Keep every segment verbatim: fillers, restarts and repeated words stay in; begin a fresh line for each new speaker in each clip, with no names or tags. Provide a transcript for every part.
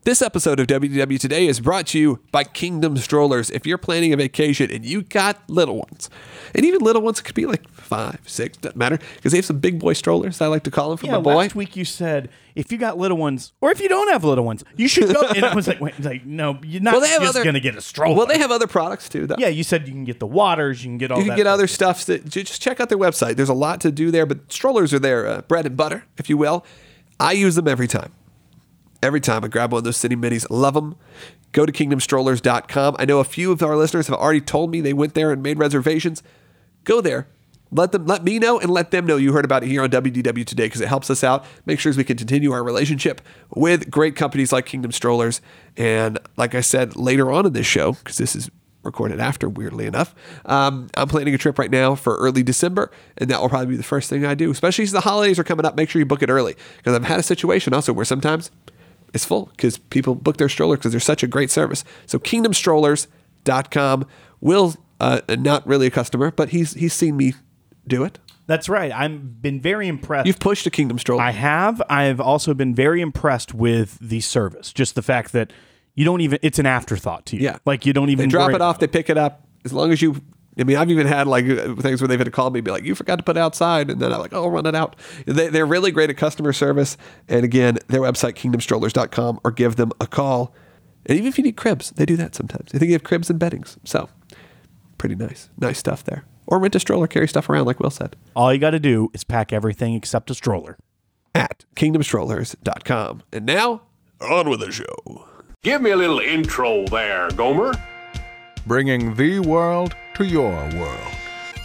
This episode of W D W Today is brought to you by Kingdom Strollers. If you're planning a vacation and you got little ones, and even little ones could be like five, six, doesn't matter, because they have some big boy strollers, I like to call them, for
yeah,
my boy.
Last week you said, if you got little ones, or if you don't have little ones, you should go. And I was like, wait, like no, you're not
Well, they have
just
other-
going to get a stroller.
Well, they have other products too, though.
Yeah, you said you can get the waters, you can get all
You can
that
get
stuff.
other stuff. That, just check out their website. There's a lot to do there, but strollers are their uh, bread and butter, if you will. I use them every time. Every time I grab one of those City Minis, love them. Go to kingdom strollers dot com. I know a few of our listeners have already told me they went there and made reservations. Go there. Let them, let me know and let them know you heard about it here on W D W Today, because it helps us out. Make sure we can continue our relationship with great companies like Kingdom Strollers. And like I said, later on in this show, because this is recorded after, weirdly enough, um, I'm planning a trip right now for early December, and that will probably be the first thing I do, especially as the holidays are coming up. Make sure you book it early, because I've had a situation also where sometimes it's full because people book their stroller because they're such a great service. So kingdom strollers dot com. Will, uh, not really a customer, but he's he's seen me do it.
That's right. I've been very impressed.
You've pushed a Kingdom stroller.
I have. I've also been very impressed with the service. Just the fact that you don't even, it's an afterthought to you.
Yeah.
Like you don't even
They drop
worry
it off,
about
they pick it up. As long as you, I mean, I've even had like things where they've had to call me and be like, you forgot to put it outside. And then I'm like, oh, I'll run it out. They, they're really great at customer service. And again, their website, kingdom strollers dot com, or give them a call. And even if you need cribs, they do that sometimes. They think you have cribs and beddings. So pretty nice. Nice stuff there. Or rent a stroller, carry stuff around like Will said.
All you got to do is pack everything except a stroller.
At kingdom strollers dot com. And now, on with the show.
Give me a little intro there, Gomer.
Bringing the world to your world.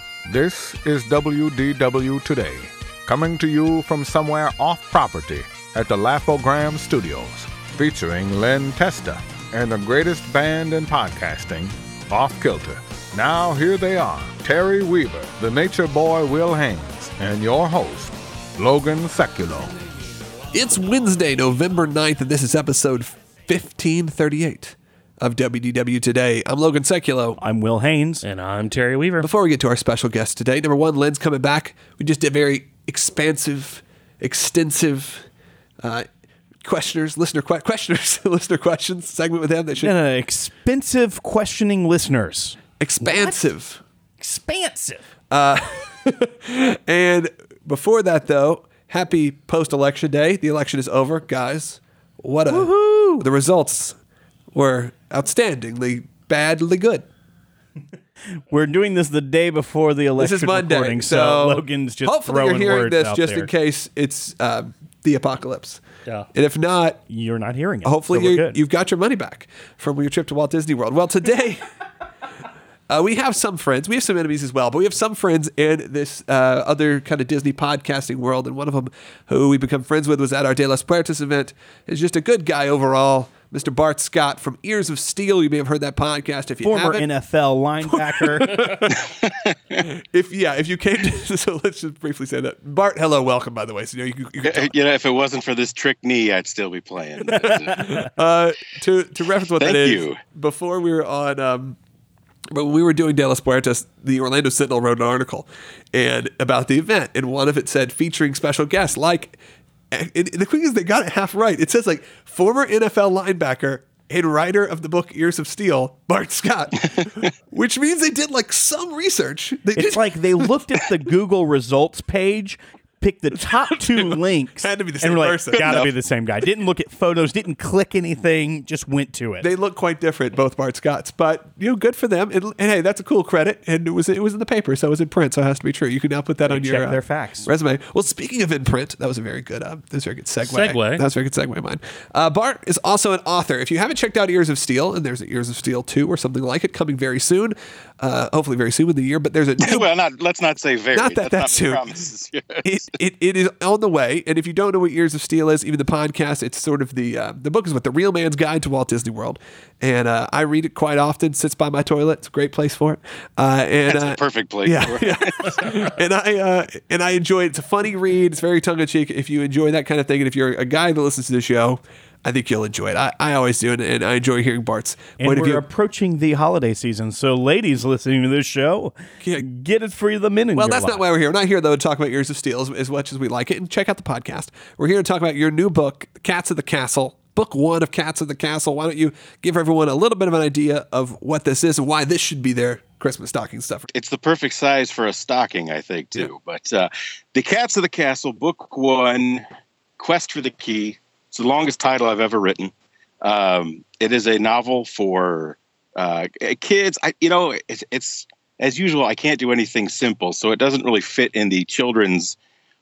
This is W D W Today, coming to you from somewhere off property at the Laugh-O-Gram Studios, featuring Len Testa and the greatest band in podcasting, Off Kilter. Now here they are, Terry Weaver, the nature boy Will Haynes, and your host, Logan Seculo.
It's Wednesday, November ninth, and this is episode fifteen thirty-eight of W D W Today. I'm Logan Seculo.
I'm Will Haynes.
And I'm Terry Weaver.
Before we get to our special guest today, number one, Len's coming back. We just did very expansive, extensive uh, questioners, listener que- questioners, listener questions segment with him. That should
No, no, no, expensive questioning listeners.
expansive.
Expansive.
And before that, though, happy post-election day. The election is over, guys. What a
Woohoo!
The results were outstandingly badly good.
We're doing this the day before the election.
This is Monday,
recording,
so,
so Logan's just
hopefully
throwing
you're hearing
words
this
out
just
there.
in case it's um, the apocalypse.
Yeah.
And if not,
You're not hearing it.
hopefully
so we're
you,
good.
you've got your money back from your trip to Walt Disney World. Well, today uh, we have some friends. We have some enemies as well, but we have some friends in this uh, other kind of Disney podcasting world. And one of them who we become friends with was at our De Las Puertas event. Is just a good guy overall. Mister Bart Scott from Ears of Steel. You may have heard that podcast. If you
Former
haven't,
N F L linebacker.
if yeah, if you came to, so let's just briefly say that. Bart, hello, welcome, by the way. So you, know, you, you can talk.
You know, if it wasn't for this trick knee, I'd still be playing.
Uh, to to reference what that
Thank
is,
you.
before we were on, um, when we were doing De Las Puertas, the Orlando Sentinel wrote an article and about the event, and one of it said featuring special guests like. And the thing is, they got it half right. It says like former N F L linebacker and writer of the book Ears of Steel, Bart Scott, which means they did like some research. They
It's
did,
like they looked at the Google results page, picked the top two links.
Had to be the
and
same
were like,
person.
Gotta
No.
be the same guy. Didn't look at photos, didn't click anything, just went to it.
they look quite different, both Bart Scotts, but you know, good for them. And, and hey, that's a cool credit. And it was it was in the paper, so it was in print, so it has to be true. You can now put that on
check
your uh,
their facts.
resume. Well, speaking of in print, that was a very good, uh, that was a very good segue.
Segue.
That was a very good segue of mine. Uh, Bart is also an author. If you haven't checked out Ears of Steel, and there's an Ears of Steel two or something like it coming very soon, uh, hopefully very soon in the year. But there's a new
well, not let's not say very.
Not that
That's
that's
not
soon.
promises.
it, it, it is on the way. And if you don't know what Ears of Steel is, even the podcast, it's sort of the uh, the book is what the real man's guide to Walt Disney World, and uh, I read it quite often. Sits by my toilet. It's a great place for it. Uh, and
That's
uh,
the perfect place.
Yeah,
for it.
yeah. and I uh, and I enjoy it. It's a funny read. It's very tongue in cheek. If you enjoy that kind of thing, and if you're a guy that listens to the show, I think you'll enjoy it. I, I always do, and, and I enjoy hearing Bart's
and
point
we're
of view.
approaching the holiday season, so ladies listening to this show,
Yeah.
get it for the men in
Well,
your
that's
life.
not why we're here. We're not here, though, to talk about Ears of Steel as, as much as we like it. And check out the podcast. We're here to talk about your new book, Cats of the Castle, book one of Cats of the Castle. Why don't you give everyone a little bit of an idea of what this is and why this should be their Christmas stocking stuffer?
It's the perfect size for a stocking, I think, too. Yeah. But uh, The Cats of the Castle, book one, Quest for the Key. It's the longest title I've ever written. Um, it is a novel for uh, kids. I, you know, it's, it's as usual, I can't do anything simple, so it doesn't really fit in the children's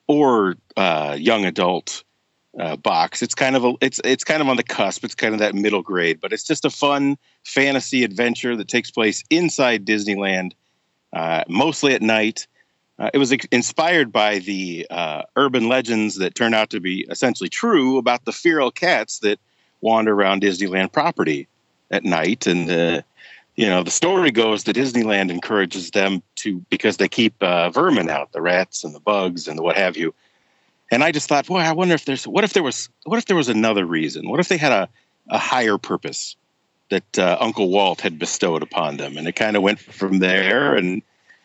or uh, young adult uh, box. It's kind of a, it's it's kind of on the cusp. It's kind of that middle grade, but it's just a fun fantasy adventure that takes place inside Disneyland, uh, mostly at night. Uh, it was ex- inspired by the uh, urban legends that turn out to be essentially true about the feral cats that wander around Disneyland property at night. And, uh, you know, the story goes that Disneyland encourages them to, because they keep uh, vermin out, the rats and the bugs and the what have you. And I just thought, boy, I wonder if there's, what if there was, what if there was another reason? What if they had a, a higher purpose that uh, Uncle Walt had bestowed upon them? And it kind of went from there. And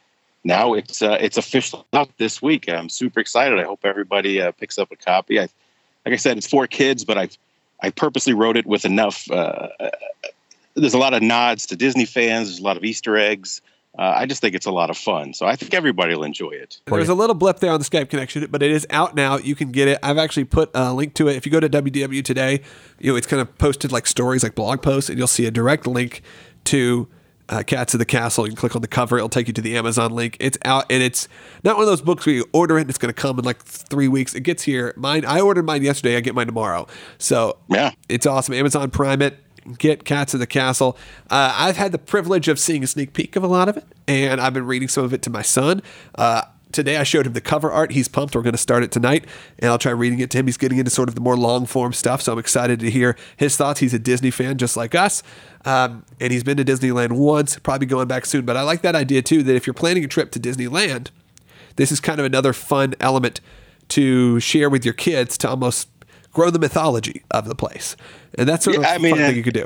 now it's uh, it's officially out this week. I'm super excited. I hope everybody uh, picks up a copy. I, like I said, it's for kids, but I've I purposely wrote it with enough. Uh, there's a lot of nods to Disney fans. There's a lot of Easter eggs. Uh, I just think it's a lot of fun. So I think everybody will enjoy it.
There's a little blip there on the Skype connection, but it is out now. You can get it. I've actually put a link to it. If you go to W D W Today, you know, it's kind of posted like stories, like blog posts, and you'll see a direct link to Uh, Cats of the Castle. You can click on the cover. It'll take you to the Amazon link. It's out, and it's not one of those books where you order it and it's going to come in like three weeks. It gets here. Mine, I ordered mine yesterday. I get mine tomorrow. So
yeah,
it's awesome. Amazon Prime it. Get Cats of the Castle. Uh, I've had the privilege of seeing a sneak peek of a lot of it, and I've been reading some of it to my son. Uh, Today I showed him the cover art. He's pumped. We're going to start it tonight, and I'll try reading it to him. He's getting into sort of the more long-form stuff, so I'm excited to hear his thoughts. He's a Disney fan just like us, um, and he's been to Disneyland once, probably going back soon. But I like that idea, too, that if you're planning a trip to Disneyland, this is kind of another fun element to share with your kids to almost grow the mythology of the place. And that's sort of
yeah,
a
I mean,
fun thing you could do.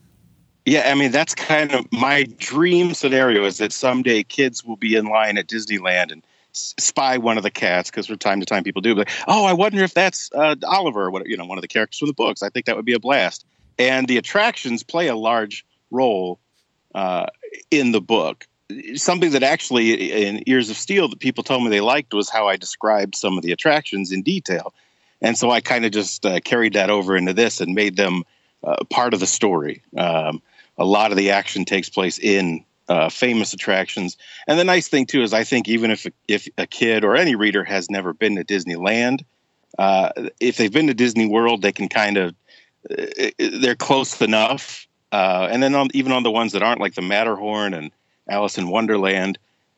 Yeah, I mean, that's kind of my dream scenario, is that someday kids will be in line at Disneyland and spy one of the cats, because from time to time people do, but oh, I wonder if that's uh, Oliver, what you know, one of the characters from the books. I think that would be a blast. And the attractions play a large role uh, in the book. Something that actually in Ears of Steel that people told me they liked was how I described some of the attractions in detail, and so I kind of just uh, carried that over into this and made them uh, part of the story. Um, a lot of the action takes place in Uh, famous attractions. And the nice thing, too, is I think even if, if a kid or any reader has never been to Disneyland, uh, if they've been to Disney World, they can kind of, uh, they're close enough. Uh, and then on, even on the ones that aren't, like the Matterhorn and Alice in Wonderland,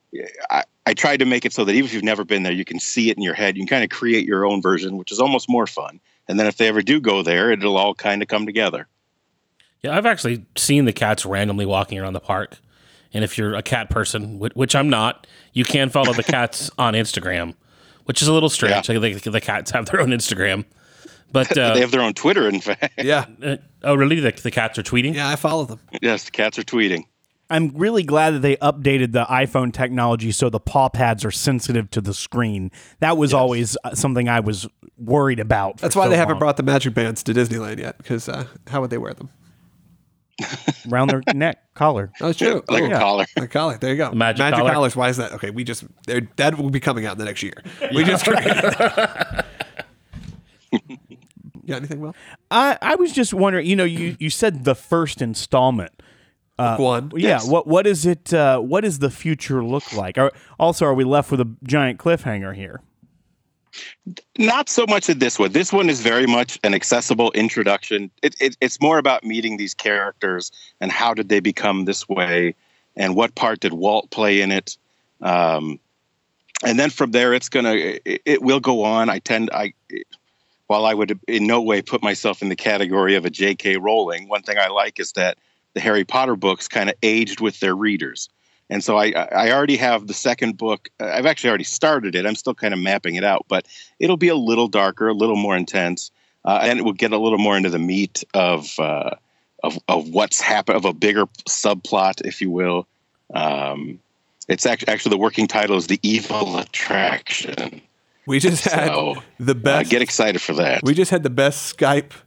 I, I tried to make it so that even if you've never been there, you can see it in your head. You can kind of create your own version, which is almost more fun. And then if they ever do go there, it'll all kind of come together.
Yeah, I've actually seen the cats randomly walking around the park. And if you're a cat person, which I'm not, you can follow the cats on Instagram, which is a little strange.
Yeah.
Like the, the cats have their own Instagram, but uh,
they have their own Twitter. In fact,
yeah.
Uh, oh, really? The, the cats are tweeting?
Yeah, I follow them.
Yes, the cats are tweeting.
I'm really glad that they updated the iPhone technology so the paw pads are sensitive to the screen. That was yes. always something I was worried about.
That's why
so
they haven't
long.
brought the Magic Bands to Disneyland yet, because uh, how would they wear them?
Around their neck collar.
Oh, it's true.
Like
oh,
a
yeah.
collar.
A collar. There you go.
Magic,
Magic
collar.
collars. Why is that? Okay, we just that will be coming out in the next year. We just created that. You got anything, Will?
I, I was just wondering. You know, you, you said the first installment.
Uh, One.
Yeah.
Yes.
What what is it? Uh, what does the future look like? Are, also, are we left with a giant cliffhanger here?
Not so much in this one. This one is very much an accessible introduction. It, it, it's more about meeting these characters and how did they become this way, and what part did Walt play in it. Um, and then from there, it's gonna it, it will go on. I tend I while I would in no way put myself in the category of a J K Rowling, one thing I like is that the Harry Potter books kind of aged with their readers. And so I, I already have the second book. I've actually already started it. I'm still kind of mapping it out, but it'll be a little darker, a little more intense, uh, and it will get a little more into the meat of uh, of, of what's happened, of a bigger subplot, if you will. Um, it's actually, actually the working title is The Evil Attraction.
We just had
so,
the best.
Uh, get excited for that.
We just had the best Skype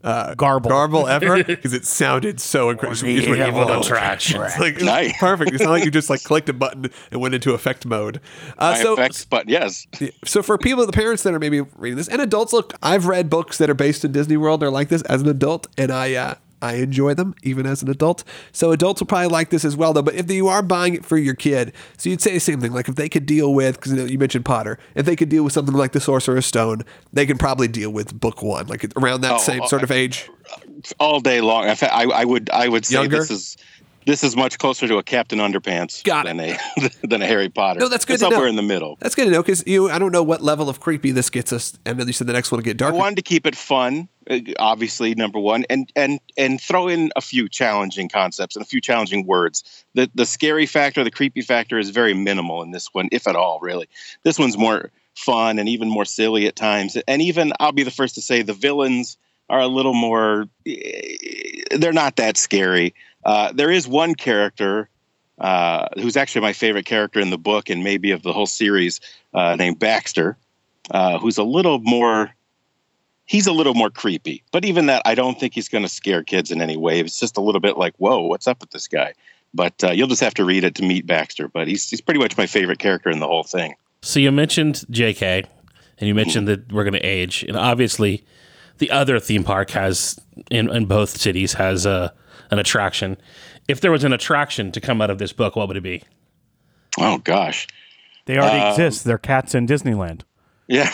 uh,
Garble.
garble ever because it sounded so incredible.
The evil attraction.
It's like, it was
Nice.
perfect. It's not like you just like clicked a button and went into effect mode. Uh,
My
so,
effects, but yes.
so for people, the parents that are maybe reading this, and adults, look, I've read books that are based in Disney World. They're like this as an adult, and I uh, I enjoy them even as an adult. So adults will probably like this as well, though. But if you are buying it for your kid, so you'd say the same thing. Like if they could deal with, because you, know, you mentioned Potter, if they could deal with something like the Sorcerer's Stone, they can probably deal with book one, like around that
Oh,
same
oh,
sort of age.
All day long. In fact, I, I would I would say
Younger?
this is this is much closer to a Captain Underpants
Got
than a than a Harry Potter.
No, that's good
It's
to know.
somewhere in the middle.
That's good to know because you, I don't know what level of creepy this gets us. And then you said the next one will get
I
darker.
wanted to keep it fun, uh, obviously, number one, and and and throw in a few challenging concepts and a few challenging words. The the scary factor, the creepy factor is very minimal in this one, if at all, really. This one's more fun and even more silly at times. And even, I'll be the first to say, the villains are a little more, they're not that scary. Uh, there is one character uh, who's actually my favorite character in the book and maybe of the whole series, uh, named Baxter, uh, who's a little more, he's a little more creepy. But even that, I don't think he's going to scare kids in any way. It's just a little bit like, whoa, what's up with this guy? But uh, you'll just have to read it to meet Baxter. But he's, he's pretty much my favorite character in the whole thing.
So you mentioned J K, and you mentioned that we're going to age, and obviously, the other theme park has in, in both cities has a an attraction. If there was an attraction to come out of this book, what would it be?
Oh gosh,
They already
Um,
exist. They're cats in Disneyland.
yeah,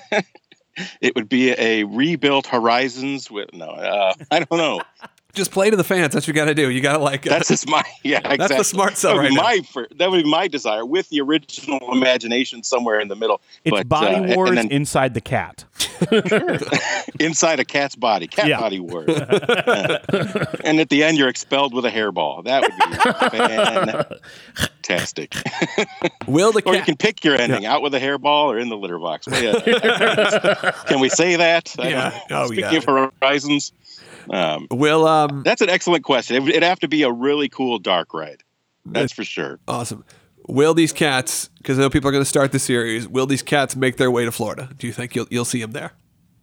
it would be a rebuilt Horizons with no. Uh, I don't know.
Just play to the fans. That's what you got to do. You got to like.
That's just my yeah. Exactly.
the smart sell
That would be
right
my fir- that would be my desire with the original imagination somewhere in the middle.
It's
But,
Body
uh,
Wars
and then
inside the cat.
inside a cat's body, cat
Yeah.
body wars. And at the end, you're expelled with a hairball. That would be fantastic.
Will the
Or you
cat?
can pick your ending: out with a hairball or in the litter box. Well, yeah. Can we say that? I
Yeah.
don't know.
Oh,
Speaking
yeah.
of Horizons, um,
Will um.
that's an excellent question. It would it'd have to be a really cool dark ride. That's for sure.
Awesome. Will these cats? Because I know people are going to start the series. Will these cats make their way to Florida? Do you think you'll you'll see them there?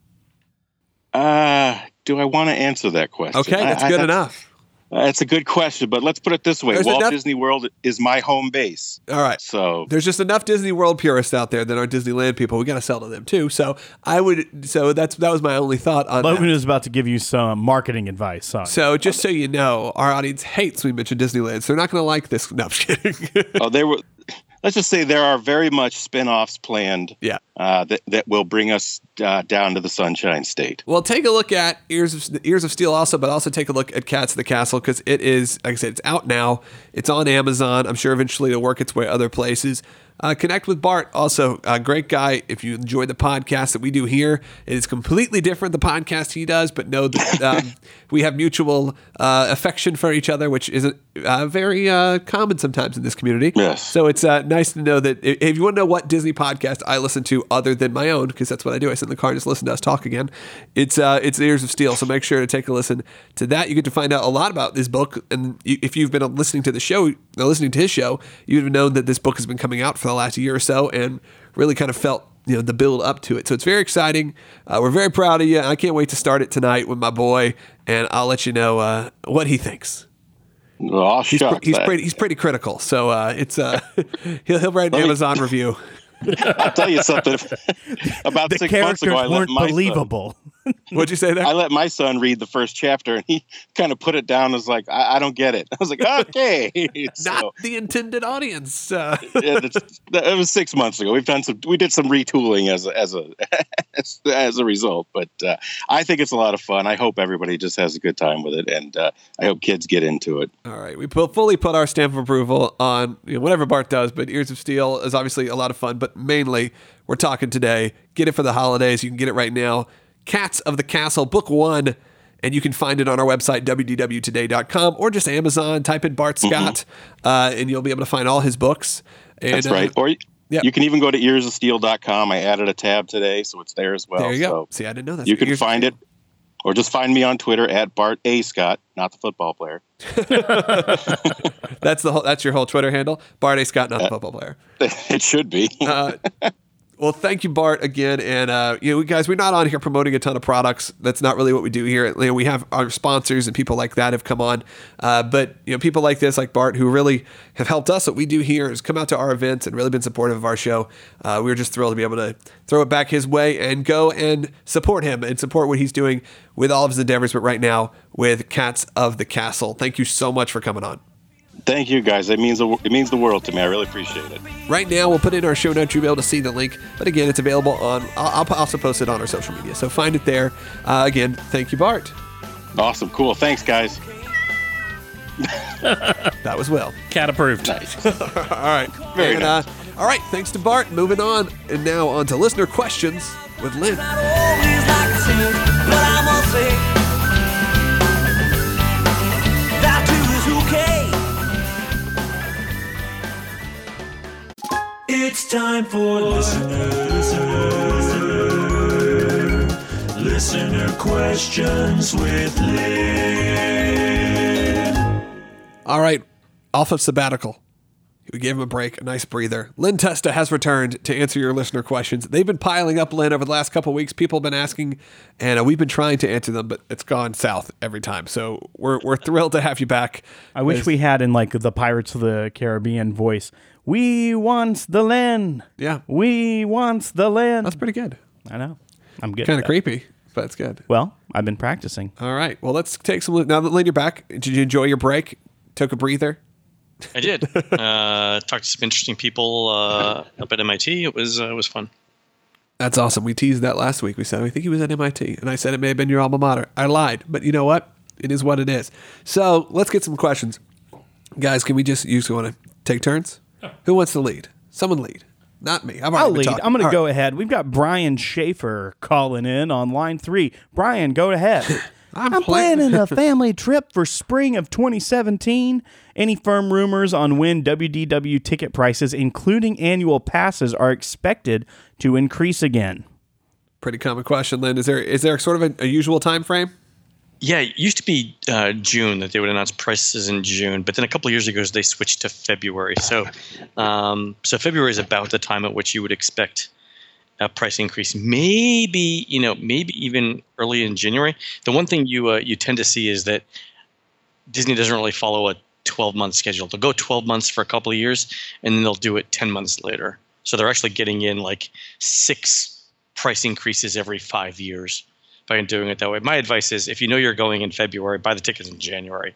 Uh, do I want to answer that question?
Okay, that's
I- I-
good enough.
That's a good question, but let's put it this way:
There's
Walt
enough-
Disney World is my home base.
All right.
So
There's just enough Disney World purists out there that are Disneyland people. We got to sell to them too. So I would. So that's that was my only thought on
Logan
that.
is about to give you some marketing advice. On.
So just so you know, our audience hates when we mention Disneyland, so they're not going to like this. No, I'm just kidding.
oh, there were. Let's just say there are very much spin-offs planned.
Yeah.
Uh, that that will bring us uh, down to the Sunshine State.
Well, take a look at Ears of Ears of Steel also, but also take a look at Cats of the Castle because it is, like I said, it's out now. It's on Amazon. I'm sure eventually it'll work its way other places. Uh, connect with Bart, also a great guy. If you enjoy the podcast that we do here, it is completely different the podcast he does, but know that um, we have mutual uh, affection for each other, which isn't uh, very uh, common sometimes in this community.
Yes.
So it's uh, nice to know that if, if you want to know what Disney podcast I listen to other than my own, because that's what I do, I sit in the car and just listen to us talk again. It's uh, it's Ears of Steel. So make sure to take a listen to that. You get to find out a lot about this book, and you, if you've been listening to the show, uh, listening to his show, you'd have known that this book has been coming out for the last year or so, and really kind of felt you know the build up to it. So it's very exciting. Uh, we're very proud of you. I can't wait to start it tonight with my boy, and I'll let you know uh, what he thinks.
Oh,
He's,
shucks.
pre- he's
I-
pretty he's pretty critical. So uh, it's uh, he'll he'll write an
Let me-
Amazon review.
I'll tell you something. About
the
six months
characters
ago, I let
weren't
my son,
believable.
What'd you say there?
I let my son read the first chapter, and he kind of put it down as like, I, I don't get it. I was like, okay.
Not
So,
the intended audience. Uh,
yeah, that's- that- it was six months ago. We've done some, we did some retooling as a, as a, as, as a result. But uh, I think it's a lot of fun. I hope everybody just has a good time with it, and uh, I hope kids get into it.
all right, we put, fully put our stamp of approval on you know, whatever Bart does, but Ears of Steel is obviously a lot of fun. But mainly, we're talking today. Get it for the holidays. You can get it right now. Cats of the Castle, book one, and you can find it on our website, w d w today dot com, or just Amazon. Type in Bart Scott, uh, and you'll be able to find all his books. And,
That's right.
Uh,
Or
yeah.
you can even go to ears of steel dot com. I added a tab today, so it's there as well.
there you go.
So
See, I didn't know that.
you can
Ears of
find
Steel.
it, or just find me on Twitter at Bart A. Scott, not the football player.
That's the whole. That's your whole Twitter handle, Bart A. Scott, not the football player.
It should be.
Uh, Well, thank you, Bart, again. And, uh, you know, guys, we're not on here promoting a ton of products. That's not really what we do here. You know, we have our sponsors and people like that have come on. Uh, but, you know, people like this, like Bart, who really have helped us. What we do here is come out to our events and really been supportive of our show. Uh, we were just thrilled to be able to throw it back his way and go and support him and support what he's doing with all of his endeavors. But right now with Cats of the Castle. Thank you so much for coming on.
Thank you, guys. It means, the, it means the world to me. I really appreciate it.
Right now, we'll put it in our show notes. You'll be able to see the link. But again, it's available on, I'll, I'll also post it on our social media. So find it there. Uh, again, thank you, Bart.
Awesome. Cool. Thanks, guys.
That was Will.
Cat approved.
Nice.
All right.
Very
and,
nice.
Uh, all right. Thanks to Bart. Moving on. And now on to listener questions with Lynn.
It's time for listener, listener, listener questions with Lynn.
All right. Off of sabbatical. We gave him a break, a nice breather. Lynn Testa has returned to answer your listener questions. They've been piling up, Lynn, over the last couple of weeks. People have been asking, and uh, we've been trying to answer them, but it's gone south every time. So we're we're thrilled to have you back.
I wish
As-
we had in like the Pirates of the Caribbean voice. We want the land.
Yeah.
We want the land.
That's pretty good.
I know. I'm good.
Kind
at
of
that.
creepy, but it's good.
Well, I've been practicing.
All right. Well, let's take some. Now that Lynn, you're back, did you enjoy your break? Took a breather?
I did. uh, talked to some interesting people uh, up at M I T. It was uh, it was fun.
That's awesome. We teased that last week. We said, I think he was at M I T. And I said it may have been your alma mater. I lied. But you know what? It is what it is. So let's get some questions. Guys, can we just, you just want to take turns? Who wants to lead? Someone lead. Not me. I've already
I'll
been
lead.
talking.
I'm going
All
to go
right.
ahead. We've got Brian Schaefer calling in on line three. Brian, go ahead.
I'm
I'm,
plan-
planning a family trip for spring of twenty seventeen. Any firm rumors on when W D W ticket prices, including annual passes, are expected to increase again?
Pretty common question, Lynn. Is there is there sort of a, a usual time frame?
Yeah, it used to be uh, June that they would announce prices in June, but then a couple of years ago they switched to February. So, um, so February is about the time at which you would expect a price increase. Maybe you know, maybe even early in January. The one thing you uh, you tend to see is that Disney doesn't really follow a twelve month schedule. They'll go twelve months for a couple of years, and then they'll do it ten months later. So they're actually getting in like six price increases every five years. By doing it that way. My advice is, if you know you're going in February, buy the tickets in January,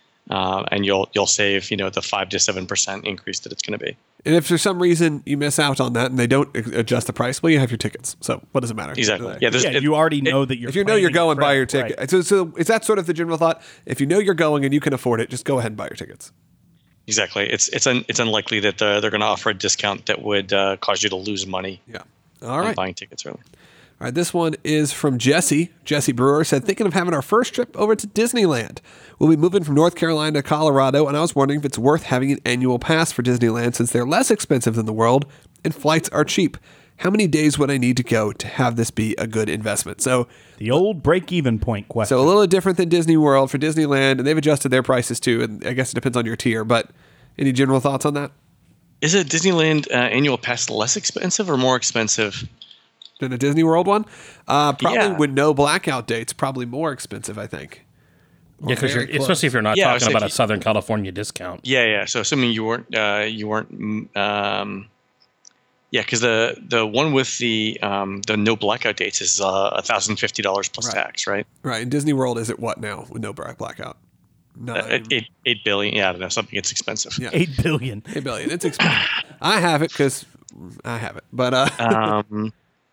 uh, and you'll you'll save you know the five to seven percent increase that it's going to be.
And if for some reason you miss out on that and they don't adjust the price, well, you have your tickets. So what does it matter?
Exactly. Yeah. There's,
Yeah,
it-
you already know that you're.
If you know you're
planning
going, buy
a
your
trip,
ticket.
right.
So, so is that sort of the general thought? If you know you're going and you can afford it, just go ahead and buy your tickets.
exactly. It's it's un, it's unlikely that uh, they're going to offer a discount that would uh, cause you to lose money
Yeah. All
on
right.
buying tickets early.
All right, this one is from Jesse. Jesse Brewer said, thinking of having our first trip over to Disneyland. We'll be moving from North Carolina to Colorado, and I was wondering if it's worth having an annual pass for Disneyland since they're less expensive than the world and flights are cheap. How many days would I need to go to have this be a good investment? So,
The old break-even point question.
so a little different than Disney World for Disneyland, and they've adjusted their prices too, and I guess it depends on your tier, but any general thoughts on that?
Is a Disneyland uh, annual pass less expensive or more expensive?
Than a Disney World one? Uh, probably
Yeah.
with no blackout dates, probably more expensive, I think.
Yeah, because
very close.
especially if you're not
Yeah,
talking
so if
about a
you-
Southern California discount.
Yeah, yeah. So assuming you weren't uh, you weren't mm, um, yeah, because the the one with the um, the no blackout dates is uh, one thousand fifty dollars plus
Right.
tax, right?
Right, and Disney World is at what now with no black blackout? No,
Uh, eight eight billion. Yeah, I don't know. Something gets expensive.
Yeah.
Eight billion.
eight billion. It's expensive. I have it because I have it, but uh,
um,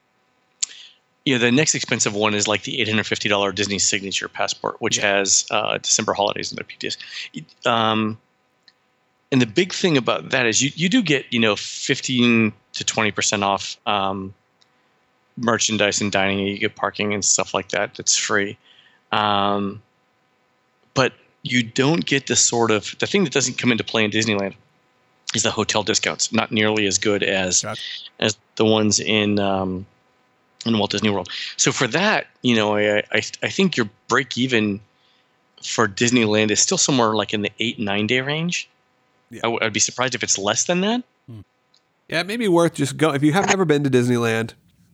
yeah, the next expensive one is like the eight hundred fifty dollars Disney Signature Passport, which has uh, December holidays in their P T S. Um, and the big thing about that is you, you do get, you know, fifteen to twenty percent off um, merchandise and dining. You get parking and stuff like that that's free. Um, but you don't get the sort of, the thing that doesn't come into play in Disneyland is the hotel discounts. Not nearly as good as
Gotcha.
as the ones in um, in Walt Disney World. So for that, you know, I I, I think your break even for Disneyland is still somewhere like in the eight nine day range.
Yeah.
I w- I'd be surprised if it's less than that.
Yeah, it may be worth just go if you have never been to Disneyland,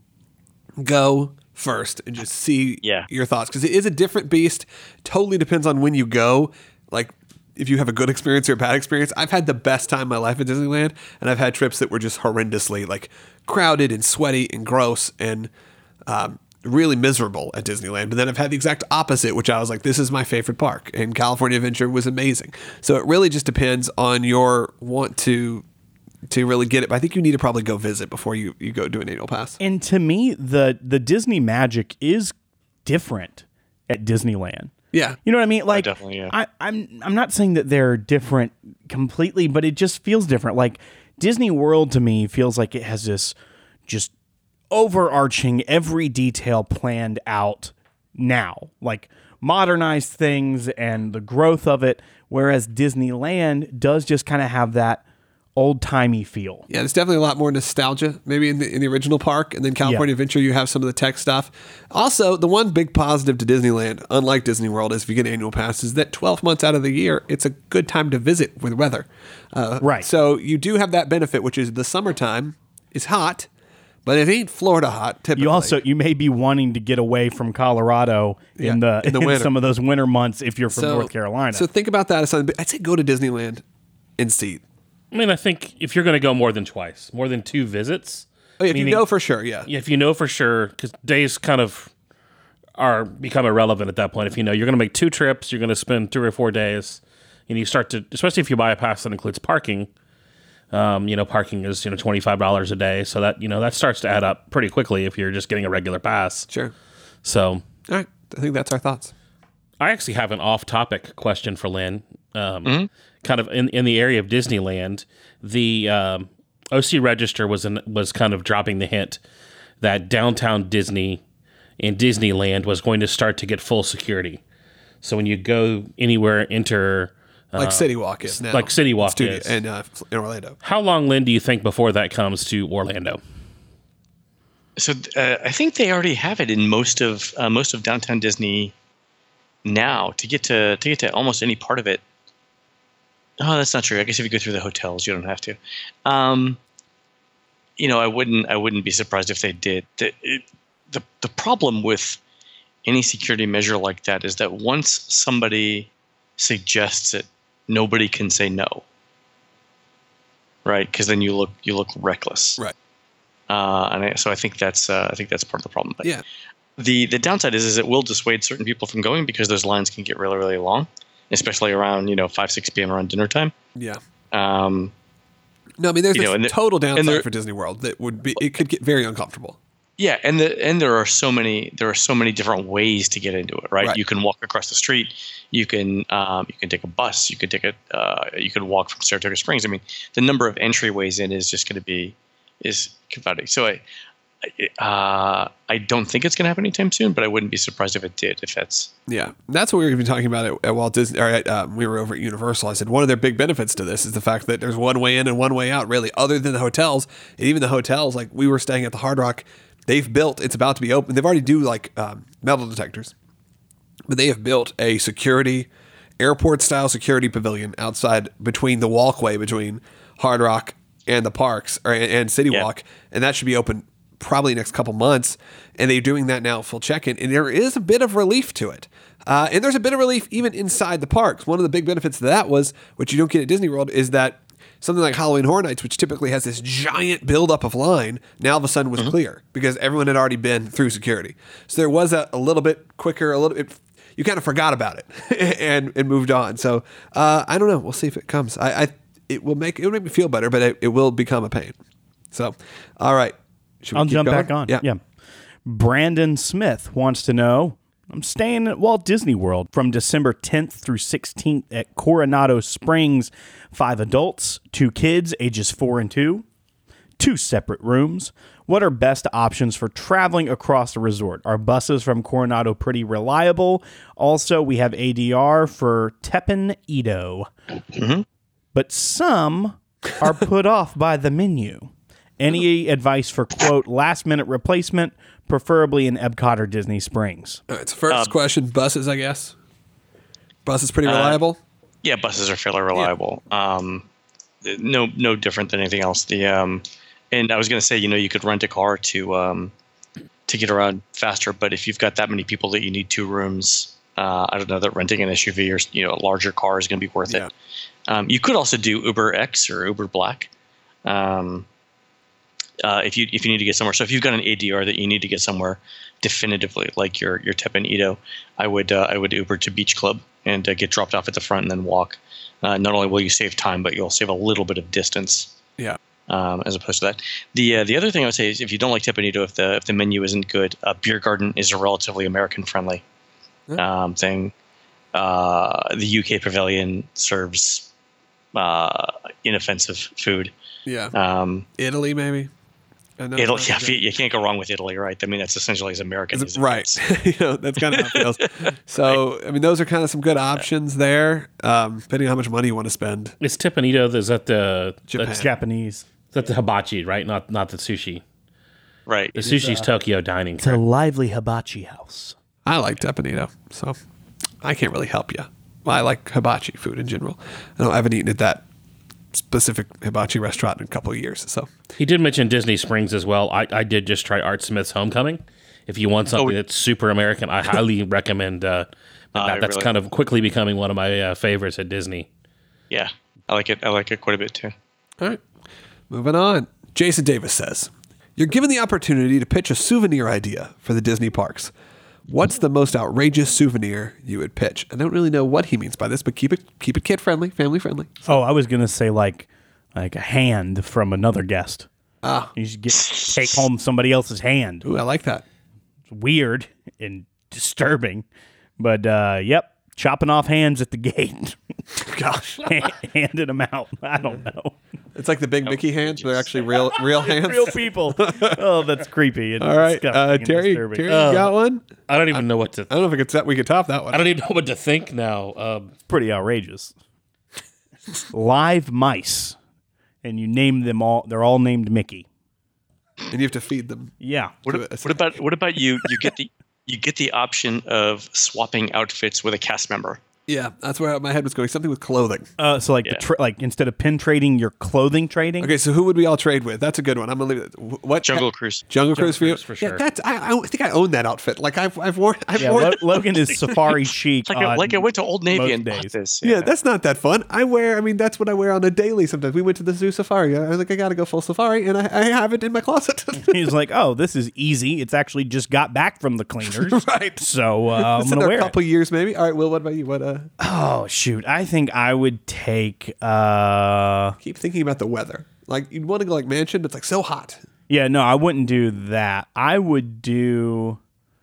go first and just see
Yeah.
your thoughts, because it is a different beast. Totally depends on when you go. Like if you have a good experience or a bad experience. I've had the best time of my life at Disneyland, and I've had trips that were just horrendously like crowded and sweaty and gross and um, really miserable at Disneyland. But then I've had the exact opposite, which I was like, this is my favorite park, and California Adventure was amazing. So it really just depends on your want to to really get it. But I think you need to probably go visit before you, you go do an annual pass.
And to me, the the Disney magic is different at Disneyland.
Yeah.
You know what I mean? Like,
definitely, yeah.
I, I'm I'm not saying that they're different completely, but it just feels different. Like Disney World to me feels like it has this just overarching, every detail planned out now, like modernized things and the growth of it. Whereas Disneyland does just kind of have that old timey feel.
Yeah, there's definitely a lot more nostalgia maybe in the in the original park, and then California
Yeah.
Adventure you have some of the tech stuff. Also, the one big positive to Disneyland, unlike Disney World, is if you get an annual pass, is that twelve months out of the year it's a good time to visit with weather. Uh,
Right.
So you do have that benefit, which is the summertime is hot, but it ain't Florida hot. Typically,
You also you may be wanting to get away from Colorado in
Yeah,
the
in the
in
winter.
some of those winter months if you're from
So-
North Carolina.
So think about that as something. I'd say go to Disneyland and see.
I mean, I think if you're going to go more than twice, more than two visits,
Oh, yeah, if you
meaning-
know for sure, yeah.
yeah, if you know for sure, because days kind of are become irrelevant at that point. If you know you're going to make two trips, you're going to spend three or four days, and you start to, especially if you buy a pass that includes parking. Um, you know, parking is you know twenty five dollars a day, so that you know that starts to add up pretty quickly if you're just getting a regular pass.
Sure.
So,
All right. I think that's our thoughts.
I actually have an off-topic question for Lynn. Um, Kind of in, in the area of Disneyland, the um, O C Register was in, was kind of dropping the hint that downtown Disney in Disneyland was going to start to get full security. So when you go anywhere, enter
Like City Walk is now.
like City Walk
Studio,
is.
and uh, in Orlando.
how long, Lynn, do you think before that comes to Orlando?
So uh, I think they already have it in most of uh, most of downtown Disney now. To get to to get to almost any part of it. Oh, that's not true. I guess if you go through the hotels, you don't have to. Um, you know, I wouldn't. I wouldn't be surprised if they did. The, it, the The problem with any security measure like that is that once somebody suggests it, nobody can say no. Right? Because then you look you look reckless.
Right.
Uh, and I, so I think that's uh, I think that's part of the problem. But
Yeah.
The the downside is is it will dissuade certain people from going because those lines can get really really long, especially around you know five six p.m. around dinner time.
Yeah.
Um,
No, I mean, there's
You
a
know, and there-
total downside
and there-
for Disney World that would be, it could get very uncomfortable.
yeah, and the and there are so many there are so many different ways to get into it. Right,
Right.
you can walk across the street, you can um, you can take a bus, you can take a uh, you can walk from Saratoga Springs. I mean, the number of entryways in is just going to be is confounding. So I. Uh, I don't think it's going to happen anytime soon, but I wouldn't be surprised if it did. If that's
Yeah. That's what we were even talking about at, at Walt Disney, or at, um, we were over at Universal. I said, one of their big benefits to this is the fact that there's one way in and one way out, really, other than the hotels. And even the hotels, like we were staying at the Hard Rock, they've built, it's about to be open. They've already do like um, metal detectors, but they have built a security, airport style security pavilion outside between the walkway between Hard Rock and the parks or, and City
Yeah.
Walk. And that should be open probably next couple months, and they're doing that now full check-in, and there is a bit of relief to it. Uh, and there's a bit of relief even inside the parks. One of the big benefits of that was, which you don't get at Disney World, is that something like Halloween Horror Nights, which typically has this giant buildup of line, now all of a sudden was clear because everyone had already been through security. So there was a, a little bit quicker, a little bit, you kind of forgot about it and, and moved on. So uh, I don't know. We'll see if it comes. I, I it will make it will make me feel better, but it, it will become a pain. So, all right. Should we
I'll
keep
jump
going?
back on.
Yeah.
yeah. Brandon Smith wants to know, I'm staying at Walt Disney World from December tenth through sixteenth at Coronado Springs. Five adults, two kids, ages four and two. Two separate rooms. What are best options for traveling across the resort? Are buses from Coronado pretty reliable? Also, we have A D R for Teppan Edo. But some are put off by the menu. Any advice for, quote, last-minute replacement, preferably in Epcot or Disney Springs?
All right. So first question, buses, I guess. Buses pretty reliable.
yeah, buses are fairly reliable. Um, no, no different than anything else. The um, And I was going to say, you know, you could rent a car to um, to get around faster. But if you've got that many people that you need two rooms, uh, I don't know that renting an S U V or you know a larger car is going to be worth
Yeah.
it. Um, you could also do Uber X or Uber Black. Um, uh, if you if you need to get somewhere, so if you've got an A D R that you need to get somewhere definitively, like your your Teppan Edo, I would uh, I would Uber to Beach Club and uh, get dropped off at the front and then walk. Uh, not only will you save time, but you'll save a little bit of distance.
Yeah.
Um, as opposed to that, the uh, the other thing I would say is if you don't like Teppan Edo, if the if the menu isn't good, uh, Beer Garden is a relatively American friendly um, thing. Uh, the U K Pavilion serves uh, inoffensive food.
Yeah.
Um,
Italy, maybe. I know
Italy,
it's
yeah,
not
you you can't go wrong with Italy, right? I mean, that's essentially as American
good.
as it
Right.
gets.
you know, that's kind of how it feels. So, I mean, those are kind of some good options there, um, depending on how much money you want to spend.
Is Teppan Edo, is that the
Japan.
that's,
Japanese.
that's the hibachi, right? Not not the sushi.
Right.
The sushi's Tokyo dining.
It's a lively hibachi house.
I like Teppan Edo, so I can't really help you. Well, I like hibachi food in general. I, don't, I haven't eaten at that specific hibachi restaurant in a couple of years, so
He did mention Disney Springs as well. I, I did just try Art Smith's Homecoming. If you want something
Oh.
that's super American, I highly recommend. Uh,
I
that. That's
really-
kind of quickly becoming one of my uh, favorites at Disney.
Yeah, I like it. I like it quite a bit too.
all right. Moving on. Jason Davis says, you're given the opportunity to pitch a souvenir idea for the Disney parks. What's the most outrageous souvenir you would pitch? I don't really know what he means by this, but keep it keep it kid friendly, family friendly.
Oh, I was gonna say like like a hand from another guest.
Ah.
You should get take home somebody else's hand.
Ooh, I like that.
It's weird and disturbing, but uh, yep, chopping off hands at the gate,
Gosh.
handing them out. I don't know.
It's like the big Mickey hands, but they're actually real real hands.
Real people. Oh, that's creepy. And
All right.
disgusting
Uh,
and
Terry,
disturbing.
Terry, you got one?
I don't even know what to.
I don't know if we could, we could top that one.
I don't even know what to think now. Um,
Pretty outrageous. Live mice, and you name them all. They're all named Mickey.
And you have to feed them.
Yeah.
What,
To a-
what about what about you? You get the you get the option of swapping outfits with a cast member.
Yeah, that's where my head was going. Something with clothing.
Uh, so like
Yeah.
the tra- like instead of pin trading, you're clothing trading.
Okay, so who would we all trade with? That's a good one. I'm gonna leave it. Wh- What
Jungle Cruise.
Jungle Cruise for you?
Cruise for
Yeah,
sure.
that's. I, I think I own that outfit. Like I've I've worn. I've
Yeah,
worn.
Lo- Logan is safari chic.
Like, I,
on
like I went to Old Navy
most
and bought
days.
this.
yeah, that's not that fun. I wear. I mean, that's what I wear on a daily. Sometimes we went to the zoo safari. I was like, I gotta go full safari, and I, I have it in my closet.
He's like, oh, this is easy. It's actually just got back from the cleaners.
Right.
So uh, I'm
It's
gonna
in
wear
a couple
it.
years, maybe. All right, Will. What about you? What? Uh,
Oh shoot! I think I would take. Uh,
keep thinking about the weather. Like you'd want to go like mansion, but it's like so hot.
yeah, no, I wouldn't do that. I would do.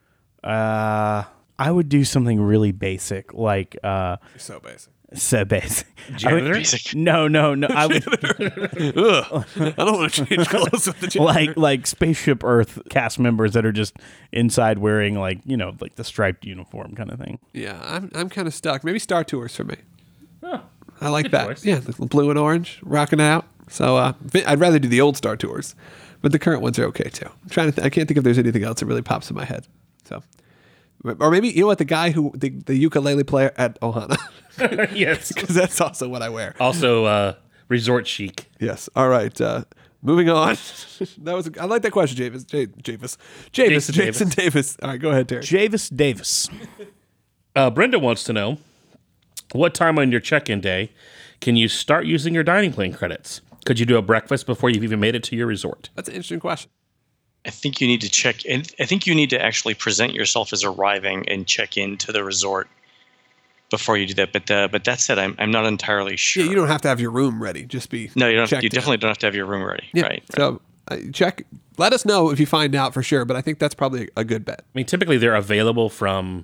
Uh, I would do something really basic, like uh,
So basic.
so basic. I would-
Janitor?
Basic.
No, no, no. I would
Ugh. I don't want to change clothes with the janitor.
like like Spaceship Earth cast members that are just inside wearing like you know like the striped uniform kind of thing.
Yeah, I'm I'm kind of stuck. Maybe Star Tours for me.
oh,
I like
Good
that.
choice.
Yeah, the blue and orange, rocking it out. So uh, vi- I'd rather do the old Star Tours, but the current ones are okay too. I'm trying to. Th- I can't think if there's anything else that really pops in my head. So, or maybe you know what, the guy who the, the ukulele player at Ohana,
yes.
because that's also what I wear.
Also, uh, resort chic.
Yes. All right. Uh, moving on. that was. I like that question, Javis. J- Javis. Javis.
Jason
Jason Davis. All right. Go ahead, Terry.
Javis Davis.
Uh, Brenda wants to know what time on your check-in day can you start using your dining plan credits? Could you do a breakfast before you've even made it to your resort?
That's an interesting question.
I think you need to check in. I think you need to actually present yourself as arriving and check into the resort before you do that. But uh, but that said, I'm I'm not entirely sure.
Yeah, you don't have to have your room ready. Just be.
no, you don't.
checked
You
in.
definitely don't have to have your room ready.
Yeah.
Right. right.
So uh, check. Let us know if you find out for sure. But I think that's probably a good bet.
I mean, typically they're available from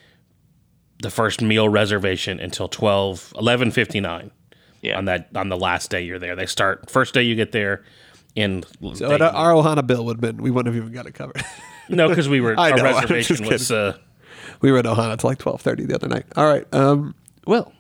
the first meal reservation until twelve, eleven fifty-nine
Yeah.
on that on the last day you're there. They start first day you get there in
So
they-
at our Ohana bill would have been, we wouldn't have even got it covered.
no, because we were
I
our
know, I'm
reservation
just
was uh,
we were at Ohana till like twelve thirty the other night. All right. Um, Will.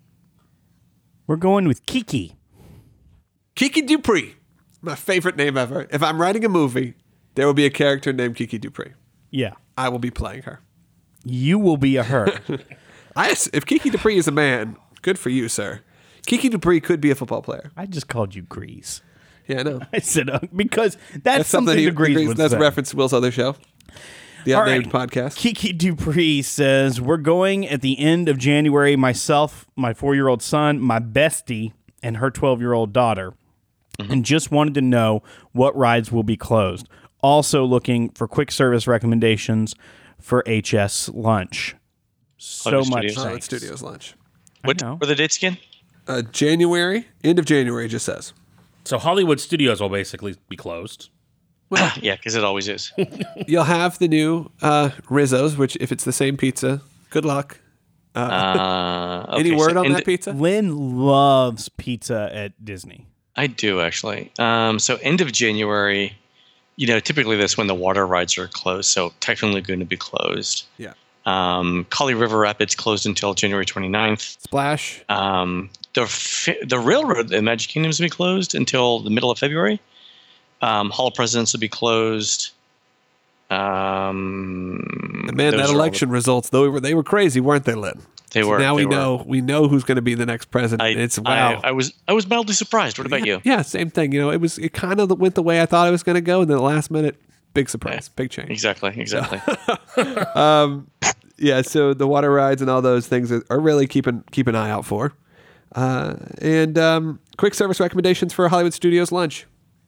We're going with Kiki.
Kiki Dupree. My favorite name ever. If I'm writing a movie, there will be a character named Kiki Dupree.
Yeah.
I will be playing her.
You will be a her.
I, if Kiki Dupree is a man, good for you, sir. Kiki Dupree could be a football player.
I just called you Grease.
Yeah, I know.
I said uh, because that's,
That's
something,
he
the Greens
agrees-
would
That's
say.
a reference to Will's other show, the
All
Unnamed
right.
Podcast.
Kiki Dupree says, we're going at the end of January, myself, my four-year-old son, my bestie, and her twelve-year-old daughter, and just wanted to know what rides will be closed. Also looking for quick service recommendations for H S lunch. So
Hollywood
much
Studios.
Hollywood
thanks.
Studios lunch.
What
know.
were the dates again?
Uh, January, end of January, it just says.
So Hollywood Studios will basically be closed.
Yeah, because it always is.
You'll have the new uh, Rizzo's, which if it's the same pizza, good luck.
Uh, okay,
Any word
so
on
end-
that pizza?
Lynn loves pizza at Disney.
I do actually. Um, so end of January, you know, typically that's when the water rides are closed. So Typhoon Lagoon will be closed.
Yeah.
Um, Kali River Rapids closed until January twenty-ninth.
Splash.
Um, the fi- the railroad at Magic Kingdoms will be closed until the middle of February. Um, Hall of Presidents will be closed. Um,
Man,
those
that
are all
election results, though, they were, they were crazy, weren't they, Lynn?
the- they
So
were.
now
they
we
were.
know we know who's going to be the next president.
I,
it's
I-
wow.
I, was I was mildly surprised. What about
yeah,
you?
Yeah, same thing. You know, it was it kind of went the way I thought it was going to go, and then the last minute, big surprise, big change.
Exactly. Exactly.
Yeah, so the water rides and all those things are, are really keeping keep an eye out for. Uh, and um, quick service recommendations for Hollywood Studios lunch.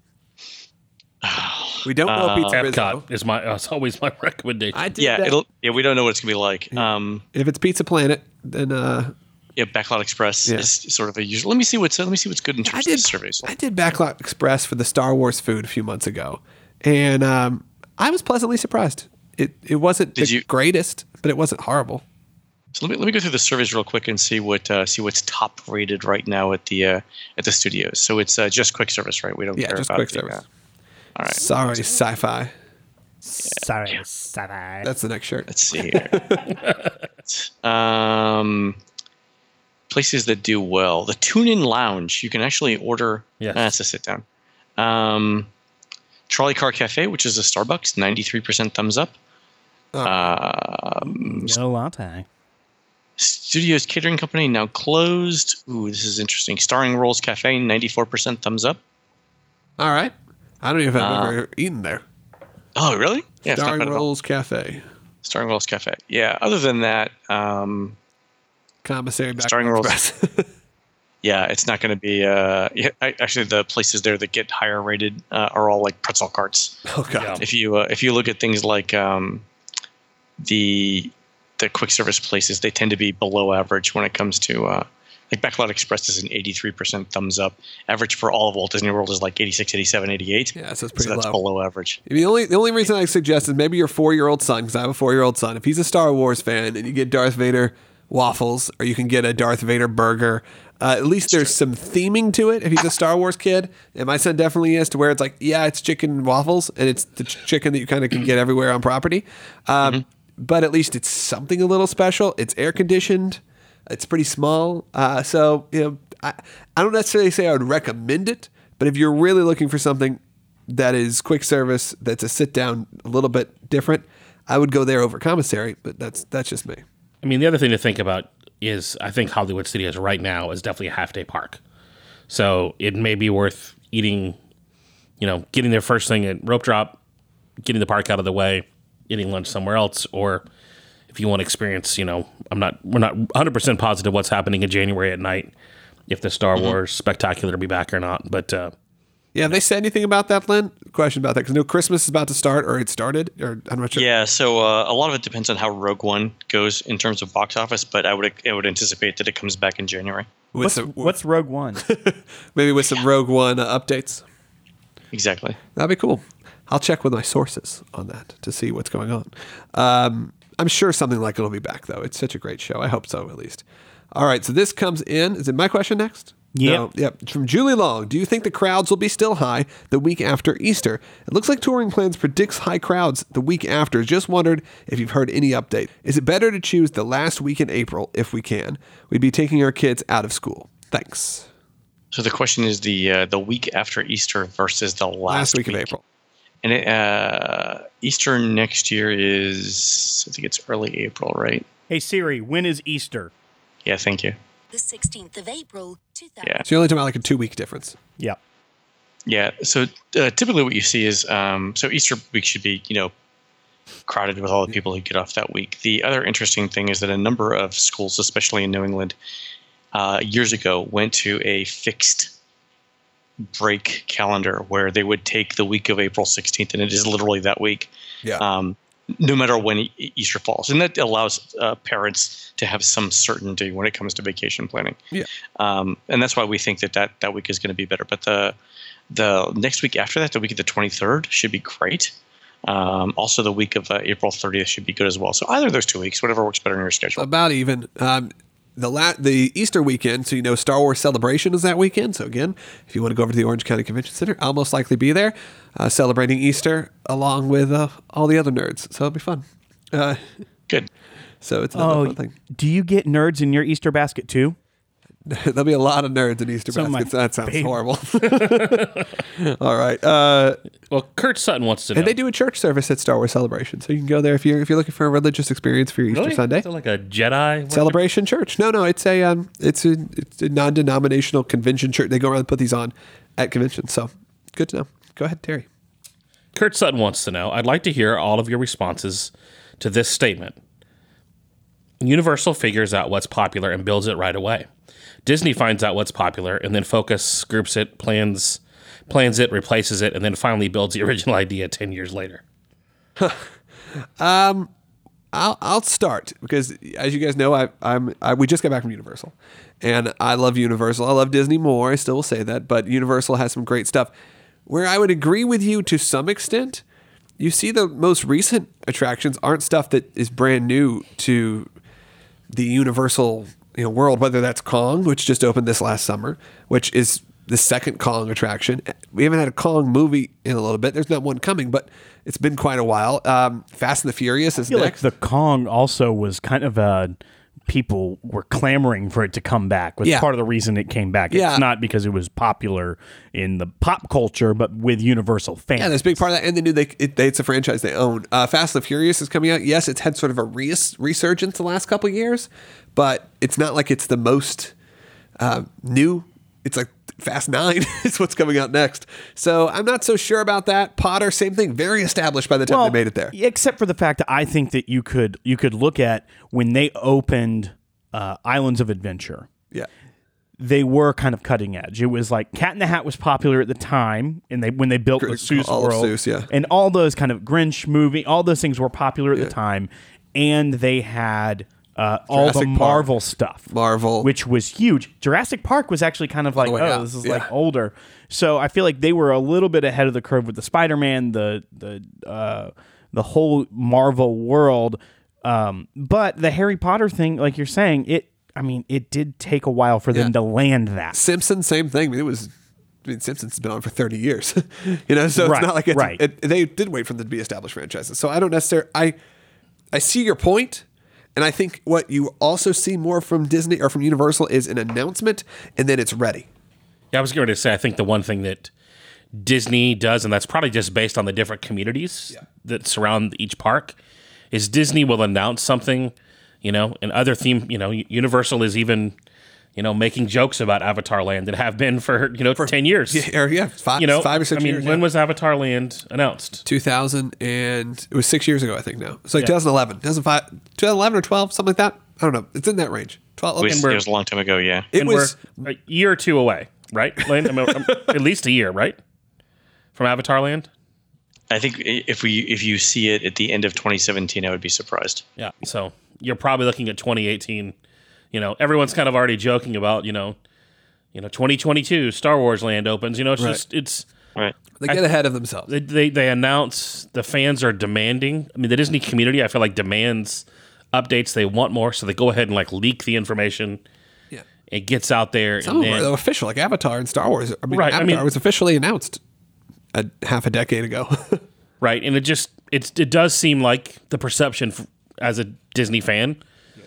We don't know
Uh,
Pizza Rizzo.
Epcot is my is always my recommendation.
I did
yeah.
that.
It'll. Yeah. We don't know what it's gonna be like. Um.
If it's Pizza Planet, then uh,
Yeah. Backlot Express
Yeah.
is sort of a usual. Let me see what's. Let me see what's good in
I
terms
did
of surveys.
I did Backlot Express for the Star Wars food a few months ago, and um, I was pleasantly surprised. It it wasn't
Did
the
you-
greatest, but it wasn't horrible.
So let me let me go through the surveys real quick and see what uh, see what's top rated right now at the uh, at the studios. So it's uh, just quick service, right? We don't
Yeah,
care
just
about
quick
the,
service.
uh, all right.
Sorry, sci-fi.
Sorry, sorry.
That's the next shirt.
Let's see here. um, places that do well. The Tune In Lounge. You can actually order.
Yes.
That's a sit down. Um, Trolley Car Cafe, which is a Starbucks, ninety-three percent thumbs up. Um,
No latte.
Studios Catering Company now closed. Ooh, this is interesting. Starring Rolls Cafe, ninety-four percent thumbs up.
All right. I don't even know if I've
Uh,
ever eaten there.
Oh, really? Yeah, it's not
Starring
bad at all.
Rolls Cafe.
Starring Rolls Cafe. Yeah. Other than that, um,
Commissary Backlot
Starring Rolls.
Express.
yeah, it's not going to be. Uh, yeah, I, actually, the places there that get higher rated uh, are all like pretzel carts.
Oh god.
Yeah.
If you uh, if you look at things like um, the the quick service places, they tend to be below average when it comes to uh, like Backlot Express is an eighty-three percent thumbs up. Average for all of Walt Disney World is like eighty-six, eighty-seven, eighty-eight.
Yeah, so it's
So
pretty
that's
low.
below average.
The only the only reason I suggest is maybe your four year old son, because I have a four year old son. If he's a Star Wars fan and you get Darth Vader waffles, or you can get a Darth Vader burger, uh, at least there's some theming to it. If he's a Star Wars kid, and my son definitely is, to where it's like, yeah, it's chicken waffles, and it's the ch- chicken that you kind of can get everywhere on property. Um, But at least it's something a little special. It's air conditioned. It's pretty small. Uh, so you know, I I don't necessarily say I would recommend it, but if you're really looking for something that is quick service, that's a sit down, a little bit different, I would go there over Commissary. But that's that's just me.
I mean, the other thing to think about is I think Hollywood Studios right now is definitely a half day park. So it may be worth eating, you know, getting there first thing at rope drop, getting the park out of the way, eating lunch somewhere else, or if you want to experience, you know, I'm not, we're not one hundred percent positive what's happening in January at night, if the Star Wars Spectacular will be back or not. But uh,
Yeah, have they said anything about that, Lynn? Question about that, because no Christmas is about to start, or it started, or I'm not sure.
Yeah, so uh, a lot of it depends on how Rogue One goes in terms of box office, but I would I would anticipate that it comes back in January.
With
What's,
some,
what's Rogue One?
maybe with some Rogue One uh, updates.
Exactly.
That'd be cool. I'll check with my sources on that to see what's going on. Um, I'm sure something like it will be back, though. It's such a great show. I hope so, at least. All right, so this comes in. Is it my question next?
Yep.
No, yep. It's from Julie Long. Do you think the crowds will be still high the week after Easter? It looks like Touring Plans predicts high crowds the week after. Just wondered if you've heard any update. Is it better to choose the last week in April if we can? We'd be taking our kids out of school. Thanks.
So the question is the uh, the week after Easter versus the last,
Last week of April.
And it, uh, Easter next year is, I think it's early April, right?
Hey Siri, when is Easter?
Yeah, thank you.
The sixteenth of April, two thousand.
Yeah.
So you're only talking about like a two-week difference.
Yep.
Yeah. So uh, typically, what you see is um, so Easter week should be you know crowded with all the people who get off that week. The other interesting thing is that a number of schools, especially in New England, uh, years ago went to a fixed break calendar where they would take the week of April sixteenth, and it is literally that week.
Yeah.
Um, no matter when e- Easter falls. And that allows uh, parents to have some certainty when it comes to vacation planning.
Yeah.
Um, and that's why we think that, that that week is going to be better. But the the next week after that, the week of the twenty-third, should be great. Um, also, the week of uh, April thirtieth should be good as well. So either of those two weeks, whatever works better in your schedule.
About even. Um, the la- the Easter weekend, so you know Star Wars Celebration is that weekend. So again, if you want to go over to the Orange County Convention Center, I'll most likely be there uh, celebrating Easter along with uh, all the other nerds. So it'll be fun. Uh,
Good.
So it's another
Oh,
fun thing.
do you get nerds in your Easter basket too?
There'll be a lot of nerds in Easter
Some of my
baskets. That sounds
favorite.
horrible. All right. Uh,
Well, Kurt Sutton wants to know.
and they do a church service at Star Wars Celebration, so you can go there if you're if you're looking for a religious experience for your Easter
Really?
Sunday.
Is it like a Jedi worship?
Celebration Church. No, no, it's a um, it's a it's a non-denominational convention church. They go around and put these on at conventions. So good to know. Go ahead, Terry.
Kurt Sutton wants to know. I'd like to hear all of your responses to this statement. Universal figures out what's popular and builds it right away. Disney finds out what's popular and then focus groups it, plans plans it, replaces it, and then finally builds the original idea ten years later.
I'll I'll start because as you guys know, I I'm I, we just got back from Universal, and I love Universal. I love Disney more. I still will say that, but Universal has some great stuff. Where I would agree with you to some extent, you see the most recent attractions aren't stuff that is brand new to the Universal you know world. Whether that's Kong, which just opened this last summer, which is the second Kong attraction. We haven't had a Kong movie in a little bit. There's not one coming, but it's been quite a while. Um, Fast and the Furious is
I feel
next.
like the Kong also was kind of a people were clamoring for it to come back. Was
Yeah.
part of the reason it came back.
Yeah.
It's not because it was popular in the pop culture, but with Universal fans.
Yeah, there's a big part of that, and they knew they, it, they it's a franchise they own. Uh, Fast and the Furious is coming out. Yes, it's had sort of a res- resurgence the last couple of years, but it's not like it's the most uh, new. It's like Fast Nine is what's coming out next. So I'm not so sure about that. Potter, same thing, very established by the time
Well,
they made it there.
Except for the fact that I think that you could you could look at when they opened uh, Islands of Adventure.
Yeah,
They were kind of cutting edge. It was like Cat in the Hat was popular at the time, and they when they built
Gr-
the Seuss
all of
world,
Seuss, yeah.
and all those kind of Grinch movie, all those things were popular at the time, and they had uh, all the
Jurassic Park.
Marvel stuff,
Marvel.
which was huge. Jurassic Park was actually kind of like,
way
oh,
out,
this is
yeah.
like older. So I feel like they were a little bit ahead of the curve with the Spider-Man, the the uh, the whole Marvel world. Um, but the Harry Potter thing, like you're saying, it. I mean, it did take a while for them
Yeah.
to land that.
Simpsons, same thing. I mean, it was. I mean, Simpsons has been on for thirty years, you know. So
Right,
it's not like it's,
right.
it, they did wait for them to be established franchises. So I don't necessarily. I I see your point, and I think what you also see more from Disney or from Universal is an announcement, and then it's ready.
Yeah, I was going to say, I think the one thing that Disney does, and that's probably just based on the different communities that surround each park, is Disney will announce something, you know, and other theme, you know, Universal is even, you know, making jokes about Avatar Land that have been for, you know, ten years.
Yeah, or yeah, five,
You know,
five or six
I mean,
years.
when
yeah.
was Avatar Land announced?
two thousand and it was six years ago, I think. Now it's like
Yeah.
twenty eleven, two thousand five, twenty eleven or twelve, something like that. I don't know. It's in that range. Twelve.
It was,
okay.
it was a long time ago, yeah.
It
and
was.
we're a year or two away, right, Lane? I mean, um, at least a year, right, from Avatar Land.
I think if we if you see it at the end of twenty seventeen, I would be surprised.
Yeah, so you're probably looking at twenty eighteen. You know, everyone's kind of already joking about, you know, you know, twenty twenty-two Star Wars Land opens. You know, it's
Right.
just it's
Right.
They get ahead of themselves.
they, they they announce the fans are demanding. I mean, the Disney community, I feel like, demands updates. They want more, so they go ahead and like leak the information.
Yeah.
It gets out there,
Some
and
of them
then,
are official, like Avatar and Star Wars. I mean,
Right, I
Avatar
mean-
was officially announced a half a decade ago.
right, and it just it's it does seem like the perception f- as a Disney fan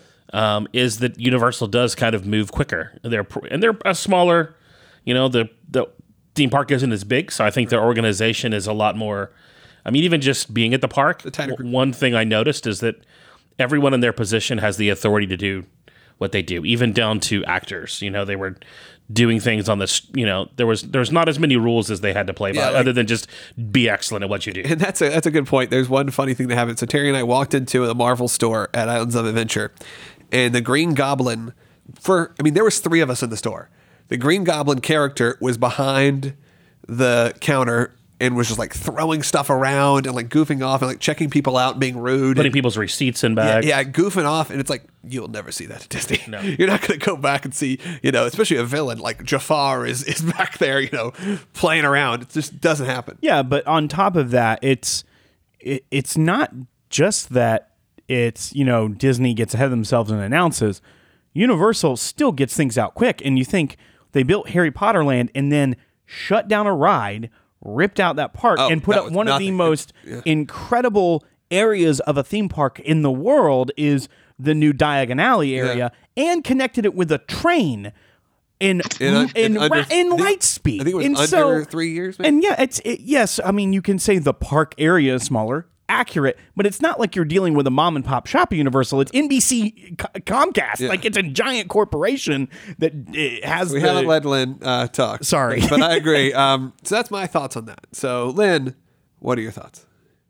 um, is that Universal does kind of move quicker. They're pr- and they're a smaller, you know, the the theme park isn't as big, so I think their organization is a lot more. I mean, even just being at the park,
tighter
w- one thing I noticed is that everyone in their position has the authority to do what they do, even down to actors. You know, they were doing things on this, you know, there was there's not as many rules as they had to play by,
Yeah, like-
other than just be excellent at what you do.
And that's a that's a good point. There's one funny thing that happened. So Terry and I walked into the Marvel store at Islands of Adventure, and the Green Goblin, for I mean, there was three of us in the store. The Green Goblin character was behind the counter and was just like throwing stuff around and like goofing off and like checking people out and being rude.
Putting
and,
people's receipts in
yeah,
bags.
yeah, goofing off, and it's like you'll never see that at Disney.
No.
You're not going to go back and see, you know, especially a villain like Jafar is is back there, you know, playing around. It just doesn't happen.
Yeah, but on top of that, it's it, it's not just that it's, you know, Disney gets ahead of themselves and announces. Universal still gets things out quick, and you think they built Harry Potter Land and then shut down a ride, ripped out that park,
Oh,
and put
that
up
was
one of the
nothing.
most
Yeah.
incredible areas of a theme park in the world is the new Diagon Alley area, and connected it with a train in
In a-
in,
in under-
ra- in
I think-
light speed.
I think it was
and
under
so,
three years, maybe?
And yeah, it's it, yes. I mean, you can say the park area is smaller, accurate, but it's not like you're dealing with a mom and pop shop at Universal. It's N B C Co- Comcast. Like it's a giant corporation that uh, has.
We
the,
haven't let Lynn uh, talk.
Sorry.
But I agree. Um, so that's my thoughts on that. So, Lynn, what are your thoughts?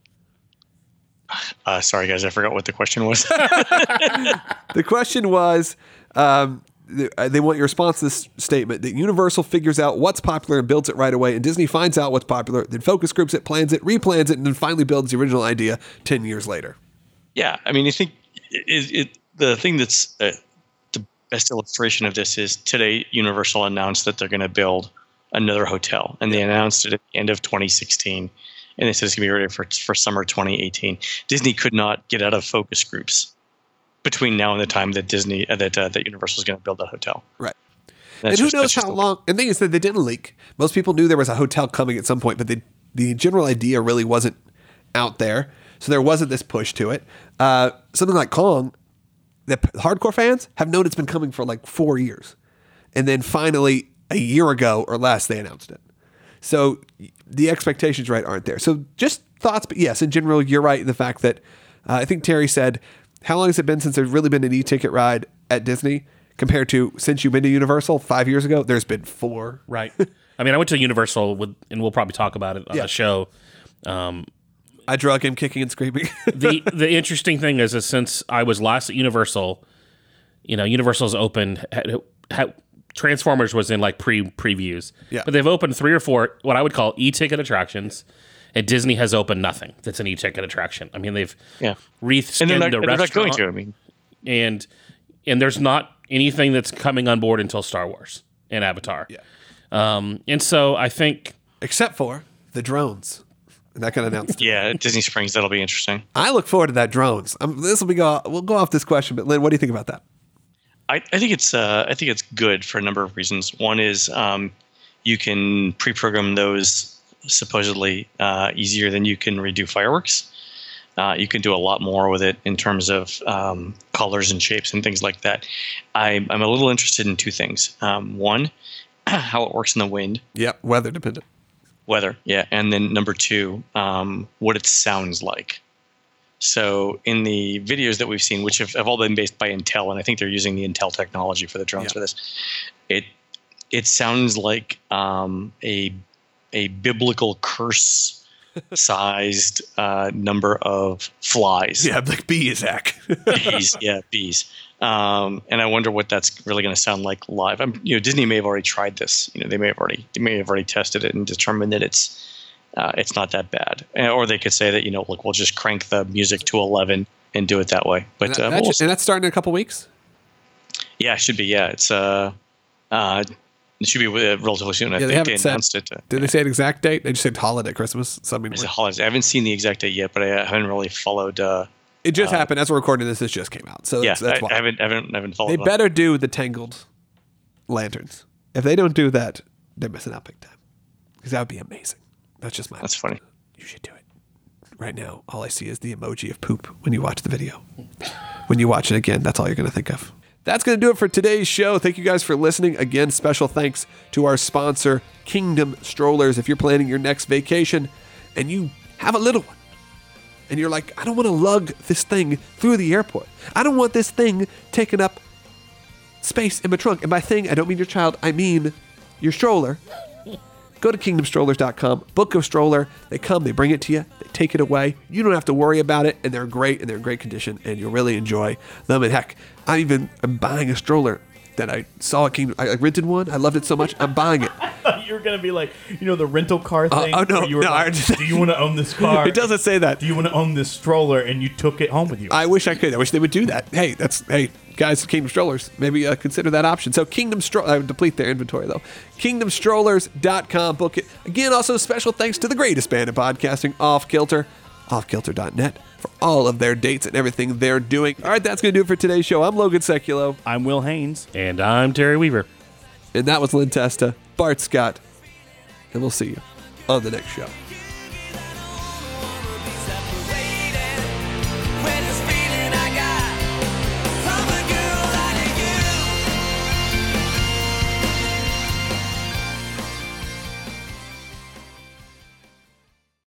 Uh, sorry, guys, I forgot what the question was.
The question was um, th- uh, they want your response to this statement that Universal figures out what's popular and builds it right away, and Disney finds out what's popular, then focus groups it, plans it, replans it, and then finally builds the original idea ten years later.
Yeah, I mean, I think it, it, the thing that's uh, the best illustration of this is today Universal announced that they're going to build another hotel, and they announced it at the end of twenty sixteen, and they said it's going to be ready for for summer twenty eighteen. Disney could not get out of focus groups between now and the time that Disney uh, that uh, that Universal is going to build that hotel.
Right. and
That's
who
just-
knows
that's just
how
the-
long? And the thing is that they didn't leak. Most people knew there was a hotel coming at some point, but the the general idea really wasn't out there. So there wasn't this push to it. Uh, something like Kong, the p- hardcore fans have known it's been coming for like four years, and then finally a year ago or less they announced it. So the expectations right aren't there. So just thoughts, but yes, in general, you're right in the fact that uh, I think Terry said, how long has it been since there's really been an e-ticket ride at Disney compared to since you've been to Universal five years ago? There's been four.
Right. I mean, I went to Universal with, and we'll probably talk about it on
Yeah.
the show. Um,
I drug him kicking and screaming.
the the interesting thing is, is since I was last at Universal, you know, Universal's opened. Had, had, Transformers was in like pre previews,
Yeah.
but they've opened three or four what I would call e-ticket attractions, and Disney has opened nothing that's an e-ticket attraction. I mean, they've
Yeah.
re-skinned
and they're not,
the
and they're not
restaurant,
going to. I mean,
and and there's not anything that's coming on board until Star Wars and Avatar.
Yeah.
Um, and so I think
Except for the drones. And that got announced.
yeah, Disney Springs, that'll be interesting.
I look forward to that drones. Um, this will be go. We'll go off this question, but Lynn, what do you think about that?
I, I think it's uh, I think it's good for a number of reasons. One is um, you can pre-program those supposedly uh, easier than you can redo fireworks. Uh, you can do a lot more with it in terms of um, colors and shapes and things like that. I, I'm a little interested in two things. Um, one, how it works in the wind,
Yep, weather dependent.
weather, yeah, and then number two, um, what it sounds like. So in the videos that we've seen, which have, have all been based by Intel, and I think they're using the Intel technology for the drones
Yeah.
for this, it it sounds like um, a a biblical curse sized uh, number of flies.
Yeah, like bee Zach.
bees, yeah, bees. Um, and I wonder what that's really going to sound like live. I'm, you know, Disney may have already tried this. You know, they may have already they may have already tested it and determined that it's uh, it's not that bad. Uh, Or they could say that, you know, look, we'll just crank the music to eleven and do it that way. But
and, that-
uh,
that
we'll
should- and that's starting in a couple weeks.
yeah, it should be. Yeah, it's uh, uh, it should be uh, relatively soon. I
Yeah, they
think
haven't
they
said-
announced it. Uh,
Did they say an exact date? They just said holiday, Christmas, something.
it's a
Like.
holiday. I haven't seen the exact date yet, but I haven't really followed. Uh,
It just happened as we're recording this. This just came out, so
yeah,
that's, that's
I,
why
I haven't, I haven't, I haven't followed.
they
it up.
better do the tangled lanterns. If they don't do that, they're missing out big time. Because that would be amazing. That's just my.
That's funny.
You should do it. Right now, all I see is the emoji of poop when you watch the video. When you watch it again, that's all you're going to think of. That's going to do it for today's show. Thank you guys for listening. Again, special thanks to our sponsor, Kingdom Strollers. If you're planning your next vacation and you have a little one, and you're like, I don't want to lug this thing through the airport. I don't want this thing taking up space in my trunk. And by thing, I don't mean your child, I mean your stroller. Go to kingdom strollers dot com, book a stroller. They come, they bring it to you, they take it away. You don't have to worry about it, and they're great, and they're in great condition, and you'll really enjoy them. And heck, I even am buying a stroller that I saw at Kingdom. I, I rented one. I loved it so much. I'm buying it.
You were gonna be like, you know, the rental car
Uh,
thing.
oh, no,
where you were
no, I
like,
just-
do you want to own this car?
It doesn't say that.
Do you want to own this stroller? And you took it home with you.
I wish I could. I wish they would do that. Hey, that's hey guys, Kingdom Strollers. Maybe uh, consider that option. So Kingdom Stroll. I would deplete their inventory though. kingdom strollers dot com. Book it again. Also, special thanks to the greatest band in podcasting, Off Kilter, off kilter dot net, for all of their dates and everything they're doing. All right, that's gonna do it for today's show. I'm Logan Seculo,
I'm Will Haynes.
And I'm Terry Weaver.
and that was Lynn Testa, Bart Scott, and we'll see you on the next show.